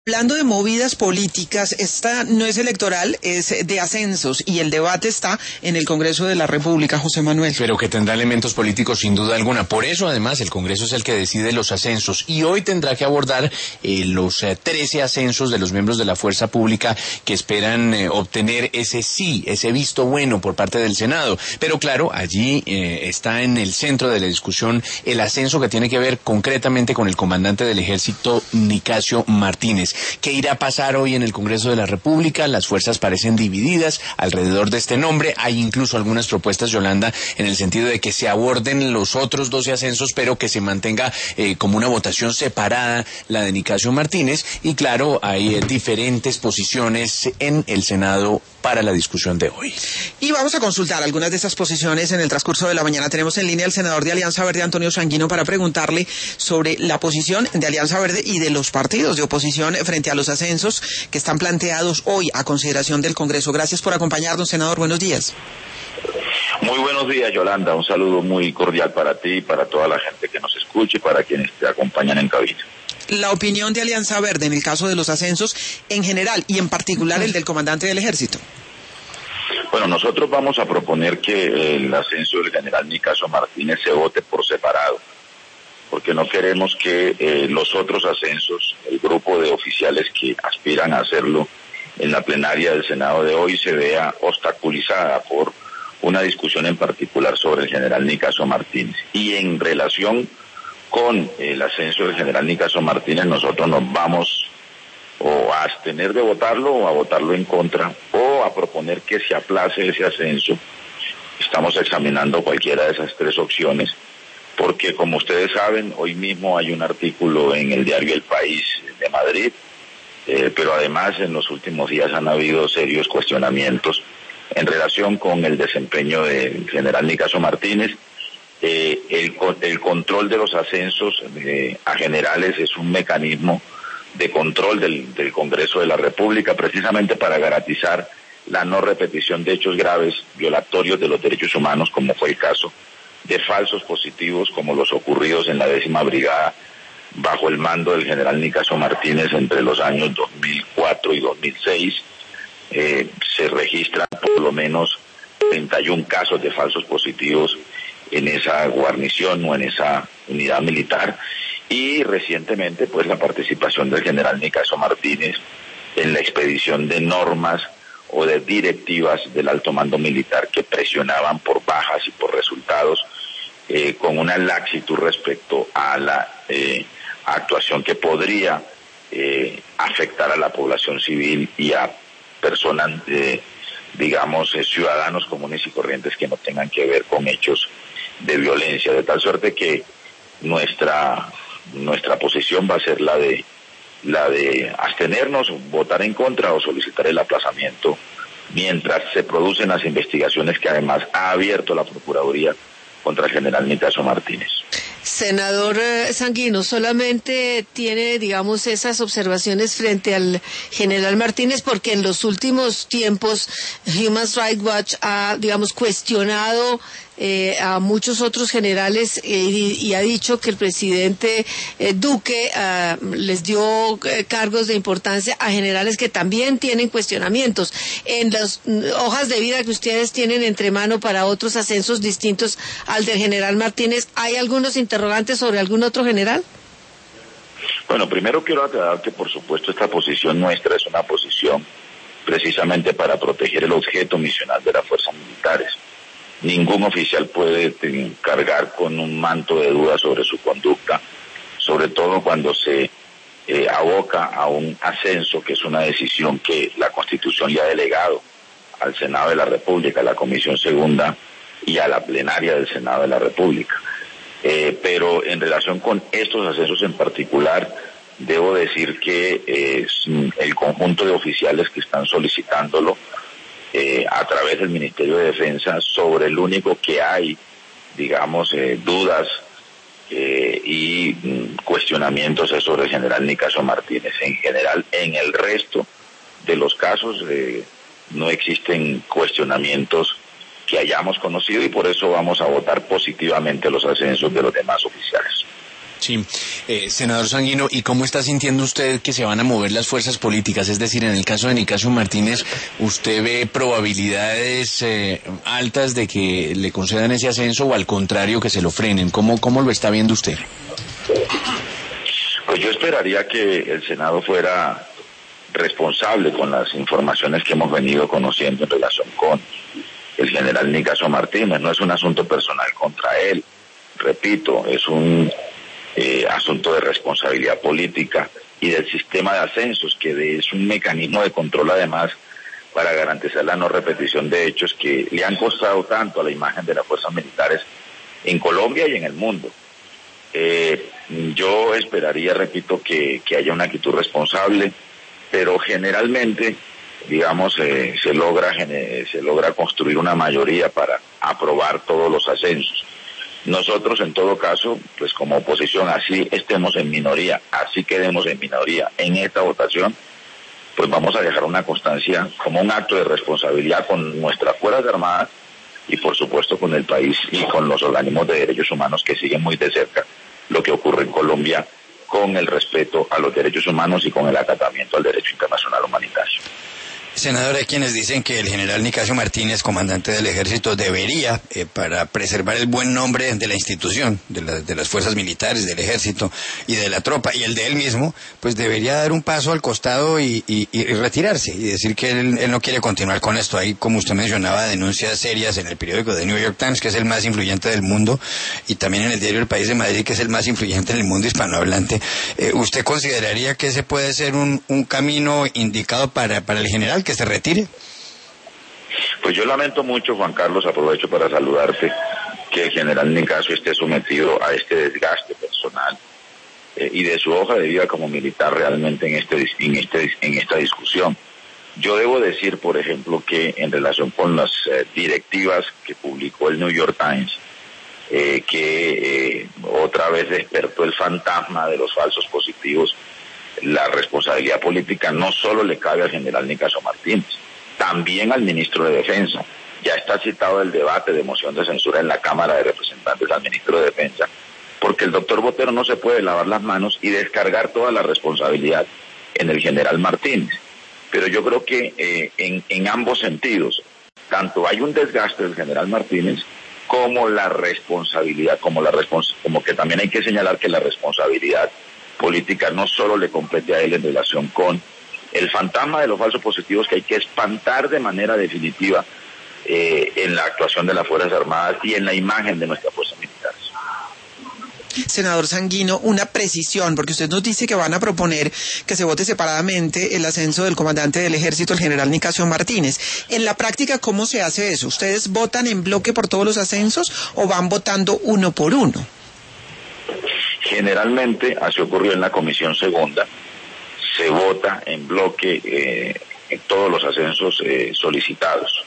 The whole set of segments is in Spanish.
Hablando de movidas políticas, esta no es electoral, es de ascensos y el debate está en el Congreso de la República, José Manuel. Pero que tendrá elementos políticos sin duda alguna. Por eso, además, el Congreso es el que decide los ascensos y hoy tendrá que abordar los 13 ascensos de los miembros de la fuerza pública que esperan obtener ese visto bueno por parte del Senado. Pero claro, allí está en el centro de la discusión el ascenso que tiene que ver concretamente con el comandante del Ejército, Nicasio Martínez. ¿Qué irá a pasar hoy en el Congreso de la República? Las fuerzas parecen divididas alrededor de este nombre. Hay incluso algunas propuestas, Yolanda, en el sentido de que se aborden los otros 12 ascensos, pero que se mantenga como una votación separada la de Nicasio Martínez. Y claro, hay diferentes posiciones en el Senado para la discusión de hoy. Y vamos a consultar algunas de esas posiciones en el transcurso de la mañana. Tenemos en línea al senador de Alianza Verde, Antonio Sanguino, para preguntarle sobre la posición de Alianza Verde y de los partidos de oposición frente a los ascensos que están planteados hoy a consideración del Congreso. Gracias por acompañarnos, senador. Buenos días. Muy buenos días, Yolanda. Un saludo muy cordial para ti y para toda la gente que nos escuche y para quienes te acompañan en cabina. La opinión de Alianza Verde en el caso de los ascensos en general y en particular el del comandante del Ejército. Bueno, nosotros vamos a proponer que el ascenso del general Nicasio Martínez se vote por separado, porque no queremos que los otros ascensos, el grupo de oficiales que aspiran a hacerlo en la plenaria del Senado de hoy, se vea obstaculizada por una discusión en particular sobre el general Nicasio Martínez. Y en relación con el ascenso del general Nicasio Martínez, nosotros nos vamos o a abstener de votarlo o a votarlo en contra o a proponer que se aplace ese ascenso. Estamos examinando cualquiera de esas tres opciones porque, como ustedes saben, hoy mismo hay un artículo en el diario El País de Madrid, pero además en los últimos días han habido serios cuestionamientos en relación con el desempeño del general Nicasio Martínez. El control de los ascensos a generales es un mecanismo de control del Congreso de la República, precisamente para garantizar la no repetición de hechos graves violatorios de los derechos humanos, como fue el caso de falsos positivos como los ocurridos en la 10ª Brigada bajo el mando del general Nicasio Martínez entre los años 2004 y 2006. Se registran por lo menos 31 casos de falsos positivos en esa guarnición o en esa unidad militar, y recientemente pues la participación del general Nicasio Martínez en la expedición de normas o de directivas del alto mando militar que presionaban por bajas y por resultados, con una laxitud respecto a la actuación que podría afectar a la población civil y a personas, ciudadanos comunes y corrientes que no tengan que ver con hechos de violencia, de tal suerte que nuestra posición va a ser la de abstenernos, votar en contra o solicitar el aplazamiento mientras se producen las investigaciones que además ha abierto la Procuraduría contra el general Nicasio Martínez. Senador Sanguino, solamente tiene, digamos, esas observaciones frente al general Martínez, porque en los últimos tiempos Human Rights Watch ha, digamos, cuestionado a muchos otros generales y ha dicho que el presidente Duque les dio cargos de importancia a generales que también tienen cuestionamientos. En las hojas de vida que ustedes tienen entre mano para otros ascensos distintos al del general Martínez, ¿hay algunos interrogantes sobre algún otro general? Bueno, primero quiero aclarar que por supuesto esta posición nuestra es una posición precisamente para proteger el objeto misional de las fuerzas militares. Ningún oficial puede cargar con un manto de duda sobre su conducta, sobre todo cuando se aboca a un ascenso, que es una decisión que la Constitución le ha delegado al Senado de la República, a la Comisión Segunda y a la plenaria del Senado de la República. Pero en relación con estos ascensos en particular, debo decir que el conjunto de oficiales que están solicitándolo a través del Ministerio de Defensa, sobre el único que hay, dudas y cuestionamientos es sobre el general Nicasio Martínez. En general, en el resto de los casos no existen cuestionamientos que hayamos conocido y por eso vamos a votar positivamente los ascensos de los demás oficiales. Sí, senador Sanguino, ¿y cómo está sintiendo usted que se van a mover las fuerzas políticas? Es decir, en el caso de Nicasio Martínez, ¿usted ve probabilidades altas de que le concedan ese ascenso o al contrario que se lo frenen? ¿Cómo lo está viendo usted? Pues yo esperaría que el Senado fuera responsable con las informaciones que hemos venido conociendo en relación con el general Nicasio Martínez. No es un asunto personal contra él, repito, es un asunto de responsabilidad política y del sistema de ascensos, que es un mecanismo de control además para garantizar la no repetición de hechos que le han costado tanto a la imagen de las fuerzas militares en Colombia y en el mundo. Yo esperaría, repito, que haya una actitud responsable, pero generalmente, digamos, se logra construir una mayoría para aprobar todos los ascensos. Nosotros, en todo caso, pues como oposición, así estemos en minoría, así quedemos en minoría en esta votación, pues vamos a dejar una constancia como un acto de responsabilidad con nuestras Fuerzas Armadas y, por supuesto, con el país y con los organismos de derechos humanos que siguen muy de cerca lo que ocurre en Colombia con el respeto a los derechos humanos y con el acatamiento al derecho internacional humanitario. Senador, hay quienes dicen que el general Nicasio Martínez, comandante del ejército, debería, para preservar el buen nombre de la institución, de las fuerzas militares, del ejército y de la tropa, y el de él mismo, pues debería dar un paso al costado y retirarse, y decir que él no quiere continuar con esto. Hay, como usted mencionaba, denuncias serias en el periódico The New York Times, que es el más influyente del mundo, y también en el diario El País de Madrid, que es el más influyente en el mundo hispanohablante. ¿Usted consideraría que ese puede ser un camino indicado para el general, que se retire? Pues yo lamento mucho, Juan Carlos, aprovecho para saludarte, que el general Nicasio esté sometido a este desgaste personal y de su hoja de vida como militar realmente en esta discusión. Yo debo decir, por ejemplo, que en relación con las directivas que publicó el New York Times, que otra vez despertó el fantasma de los falsos positivos, la responsabilidad política no solo le cabe al general Nicasio Martínez, también al ministro de Defensa. Ya está citado el debate de moción de censura en la Cámara de Representantes al ministro de Defensa, porque el doctor Botero no se puede lavar las manos y descargar toda la responsabilidad en el general Martínez. Pero yo creo que en ambos sentidos, tanto hay un desgaste del general Martínez como la responsabilidad, como que también hay que señalar que la responsabilidad política no solo le compete a él en relación con el fantasma de los falsos positivos que hay que espantar de manera definitiva en la actuación de las Fuerzas Armadas y en la imagen de nuestras fuerzas militares. Senador Sanguino, una precisión, porque usted nos dice que van a proponer que se vote separadamente el ascenso del comandante del ejército, el general Nicasio Martínez. En la práctica, ¿cómo se hace eso? ¿Ustedes votan en bloque por todos los ascensos o van votando uno por uno? Generalmente, así ocurrió en la Comisión Segunda, se vota en bloque en todos los ascensos solicitados.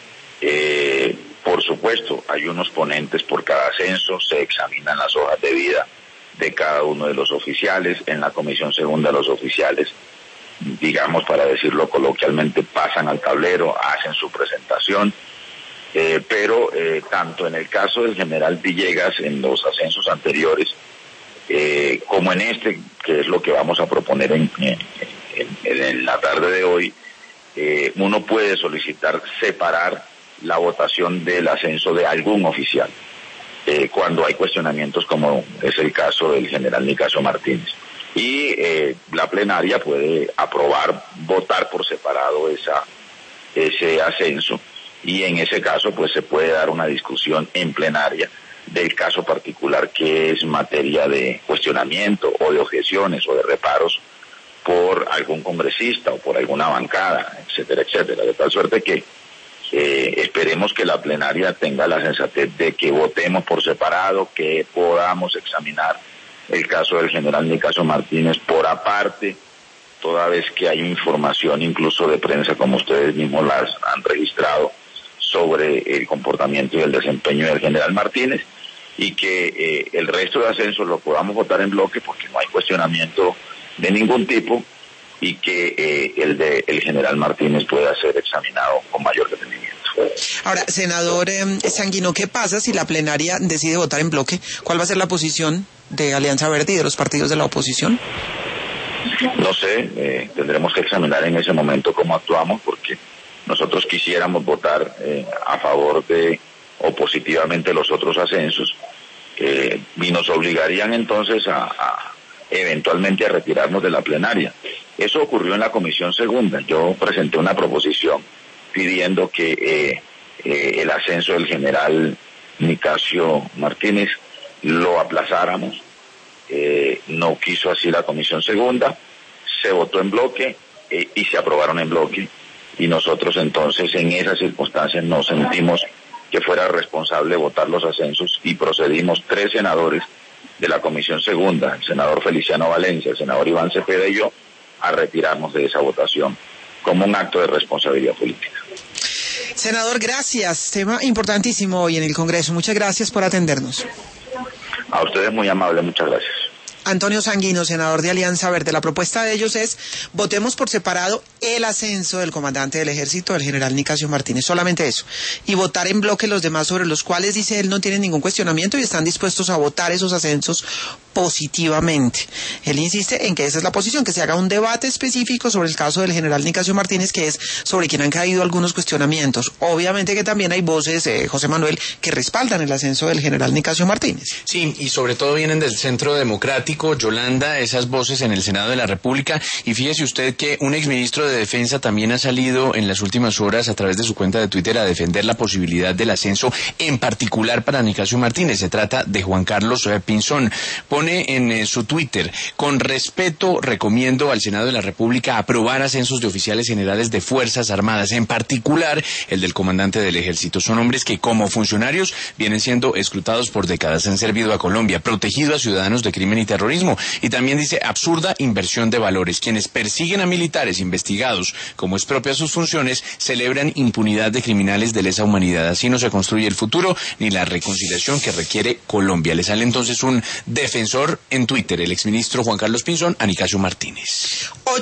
Por supuesto, hay unos ponentes por cada ascenso, se examinan las hojas de vida de cada uno de los oficiales. En la Comisión Segunda los oficiales, digamos para decirlo coloquialmente, pasan al tablero, hacen su presentación, pero tanto en el caso del general Villegas en los ascensos anteriores, como en este, que es lo que vamos a proponer en la tarde de hoy, uno puede solicitar separar la votación del ascenso de algún oficial, cuando hay cuestionamientos como es el caso del general Nicasio Martínez. Y la plenaria puede votar por separado ese ascenso, y en ese caso pues se puede dar una discusión en plenaria del caso particular que es materia de cuestionamiento o de objeciones o de reparos por algún congresista o por alguna bancada, etcétera, etcétera, de tal suerte que esperemos que la plenaria tenga la sensatez de que votemos por separado, que podamos examinar el caso del general Nicasio Martínez por aparte, toda vez que hay información incluso de prensa, como ustedes mismos las han registrado, sobre el comportamiento y el desempeño del general Martínez, y que el resto de ascensos lo podamos votar en bloque porque no hay cuestionamiento de ningún tipo, y que el general Martínez pueda ser examinado con mayor detenimiento. Ahora, senador Sanguino, ¿qué pasa si la plenaria decide votar en bloque? ¿Cuál va a ser la posición de Alianza Verde y de los partidos de la oposición? No sé, tendremos que examinar en ese momento cómo actuamos, porque nosotros quisiéramos votar a favor de o positivamente los otros ascensos, y nos obligarían entonces a eventualmente a retirarnos de la plenaria. Eso ocurrió en la Comisión Segunda. Yo presenté una proposición pidiendo que el ascenso del general Nicasio Martínez lo aplazáramos. No quiso así la Comisión Segunda, se votó en bloque y se aprobaron en bloque, y nosotros entonces en esas circunstancias nos sentimos que fuera responsable votar los ascensos y procedimos 3 senadores de la Comisión Segunda, el senador Feliciano Valencia, el senador Iván Cepeda y yo, a retirarnos de esa votación como un acto de responsabilidad política. Senador, gracias. Tema importantísimo hoy en el Congreso. Muchas gracias por atendernos. A ustedes muy amable, muchas gracias. Antonio Sanguino, senador de Alianza Verde. La propuesta de ellos es: votemos por separado el ascenso del comandante del ejército, el general Nicasio Martínez, solamente eso, y votar en bloque los demás, sobre los cuales, dice él, no tienen ningún cuestionamiento y están dispuestos a votar esos ascensos positivamente. Él insiste en que esa es la posición, que se haga un debate específico sobre el caso del general Nicasio Martínez, que es sobre quien han caído algunos cuestionamientos. Obviamente que también hay voces, José Manuel, que respaldan el ascenso del general Nicasio Martínez. Sí, y sobre todo vienen del Centro Democrático, Yolanda, esas voces en el Senado de la República. Y fíjese usted que un exministro de Defensa también ha salido en las últimas horas a través de su cuenta de Twitter a defender la posibilidad del ascenso, en particular para Nicasio Martínez. Se trata de Juan Carlos Pinzón. Pone en su Twitter: con respeto recomiendo al Senado de la República aprobar ascensos de oficiales generales de Fuerzas Armadas, en particular el del comandante del Ejército. Son hombres que como funcionarios vienen siendo escrutados por décadas, han servido a Colombia, protegido a ciudadanos de crimen y terrorismo. Y también dice: absurda inversión de valores. Quienes persiguen a militares investigados, como es propia sus funciones, celebran impunidad de criminales de lesa humanidad. Así no se construye el futuro ni la reconciliación que requiere Colombia. Le sale entonces un defensor en Twitter, el exministro Juan Carlos Pinzón, a Nicasio Martínez.